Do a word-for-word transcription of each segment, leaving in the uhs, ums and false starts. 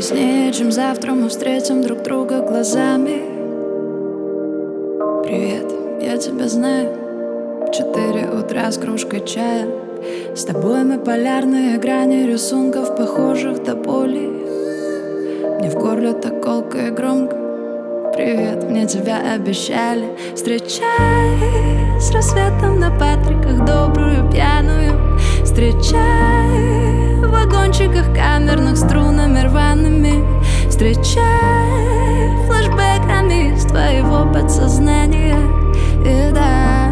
Позднее, чем завтра, мы встретим друг друга глазами. Привет, я тебя знаю. Четыре утра с кружкой чая. С тобой мы полярные грани рисунков, похожих до боли. Мне в горле так колко и громко. Привет, мне тебя обещали. Встречай с рассветом на Патриках, добрую пьяную. Встречай в вагончиках камерных, струнами рваными. Встречай флэшбэками из твоего подсознания. И да,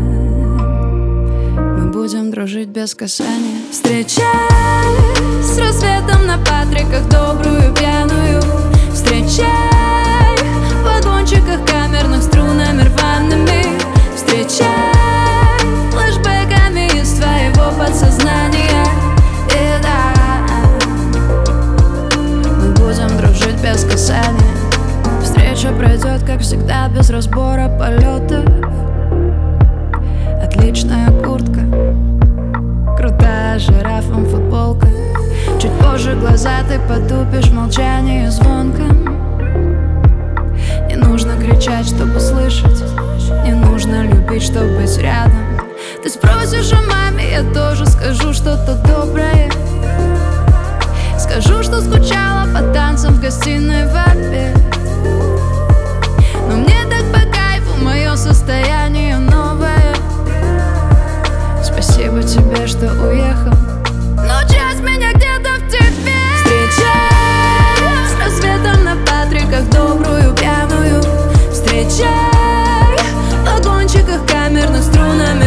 мы будем дружить без касания. Встречай с рассветом на Патриках, добрую пьяную. Встречай в вагончиках камерных, струнами рваными. Встречай флэшбэками из твоего подсознания. И да, мы будем дружить без касания. Встреча пройдет, как всегда, без разбора полетов. Отличная куртка, крутая жирафом футболка. Чуть позже глаза ты потупишь в молчании звонком. Не нужно кричать, чтобы слышать. Не нужно любить, чтобы быть рядом. Ты спросишь о маме, я тоже скажу что-то доброе. Скажу, что скучала по танцам в гостиной в обед. Но мне так по кайфу мое состояние новое. Спасибо тебе, что уехал, но часть меня где-то в тебе. Встречай с рассветом на Патриках, добрую пьяную. Встречай в вагончиках камерных, струнами